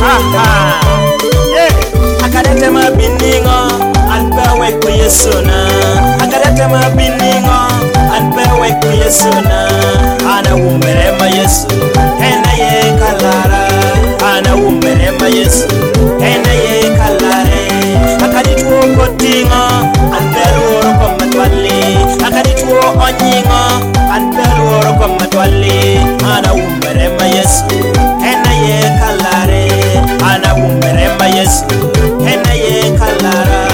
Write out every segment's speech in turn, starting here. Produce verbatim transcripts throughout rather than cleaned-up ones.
Aha. Yeah. Akarete mabiningo anpewe ku Yesu na. Akarete mabiningo anpewe ku Yesu na. Ana umerema Yesu ena ye kalara. Ana umerema Yesu ena ye kalare. Akadituo kotingo anperuoro kwa matwali. Akadituo onyingo anperuoro kwa matwali. Ana umerema Yesu ena ye kalare. Ana umerema Yesu ena ye kalara.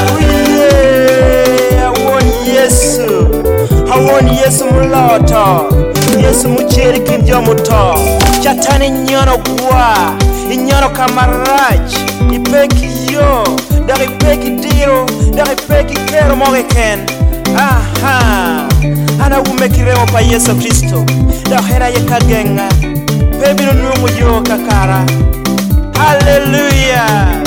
I want Yesu, I want Yesu mulota. Yesu mucheri kindio muto. Chatani nyono kwa inyono kamaraj. Ipeki yo dari peki diro dari peki kero moreken. Aha. Ana umekiremo pa Yesu Kristo. Da hera ye kagenga. Baby no nungu yo kakara. Hallelujah.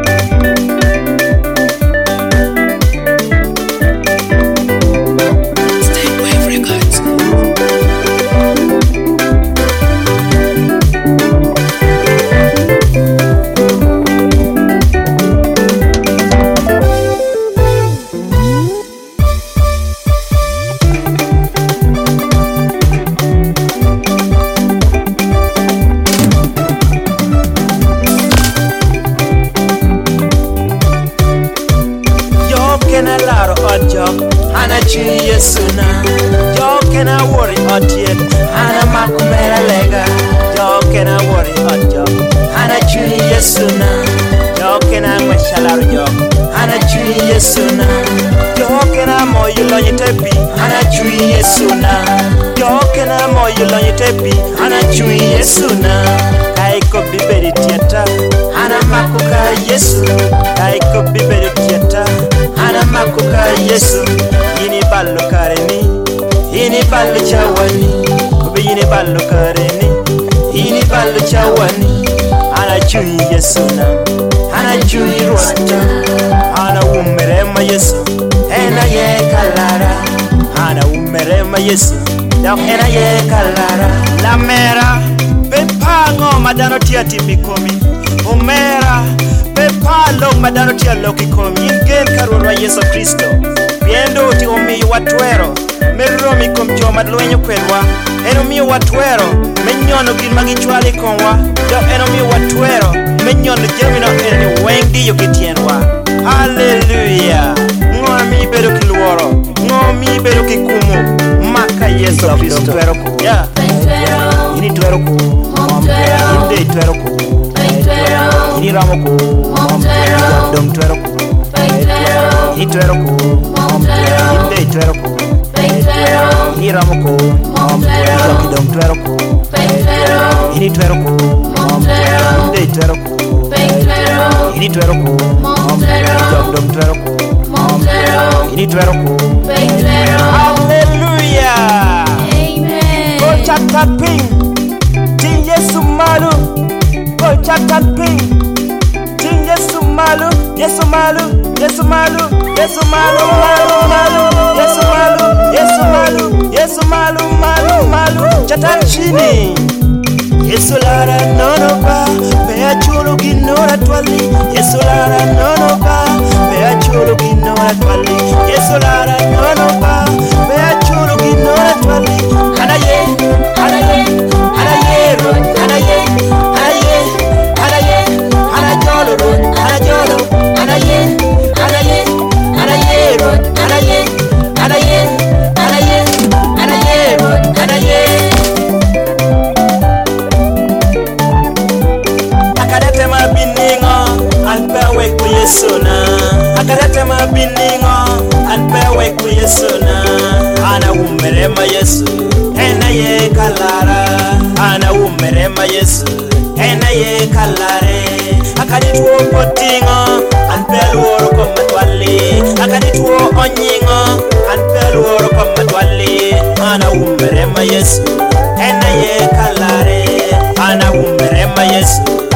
Ana chui Yesu na. Yo kena worry otiet. Ana makumera lega. Yo kena worry otjo. Ana chui Yesu na. Yo kena mweshalaru yo. Ana chui Yesu na. Yo kena moyo lonye tepi. Ana chui Yesu na. Yo kena moyo lonye tepi. Ana chui Yesu na. Kaiko biberi tieta. Ana makuka Yesu. Kaiko biberi tieta. Ana makuka Yesu. Yini ballo kareni, yini ballo chawani, kubi yini ballo kareni, yini ballo chawani. Ana chui Yesu na, ana chui Rwanda, ana umerema Yesu, ena ye kalara. Ana umerema Yesu, na ena ye kalara. La mera, pepango madano tia timikomi, omera, pepalo madano tia lokikomi. Ingen karura Yesu Kristo. Biendo ti omi watwero Merro mi kom choma dluenyo kwenwa. Eno mi watwero menyono gin magichwali konwa. Do eno mi watwero menyono jemino eni wengdi yo kitienwa. Hallelujah. Ngo mi bedo kilworo, ngo mi bedo kikumu. Maka Yesu Kristo twero ku. Yeah. Ini twero ku. Inde twero ku. Ini ramo ku. Dom twero ku. Ini twero ku. Inde twero ku. Ini ramo ku. Dom twero ku. Ini twero ku. Inde twero ku. Ini twero ku. Dom twero ku. Ini twero ku. Hallelujah. Amen. Go chapter ping. Ting Yesu malu. Go chapter ping. Ting Yesu malu. Yesu malu. Yesu malu. Yesu malu. Malu malu. Yesu malu. Yesu malu. Yesu malu malu malu. Chatan chini. Yesu lara nono ba. Bea chulo ginora twali. Yesu lara nono ba. Bea chulo ginora twali. Yesu lara nono ba. Bea chulo ginora twali. Anaye, anaye, anaye ro, anaye, anaye, anaye, anajolo ro, anajolo, anaye, anaye, anaye ro, anaye, anaye, anaye, anaye ro, anaye. Akarete mabiningo, anpewe ku Yesu na. Akarete mabiningo, anpewe ku Yesu na. Ana umerema Yesu, ena ye kalara. Ana umerema Yesu, ena ye kalare. Akadituo potingo, anpeluoro kwa matwali. Akadituo onyingo, anpeluoro kwa matwali. Ana umerema Yesu, ena ye kalare. Ana umerema Yesu.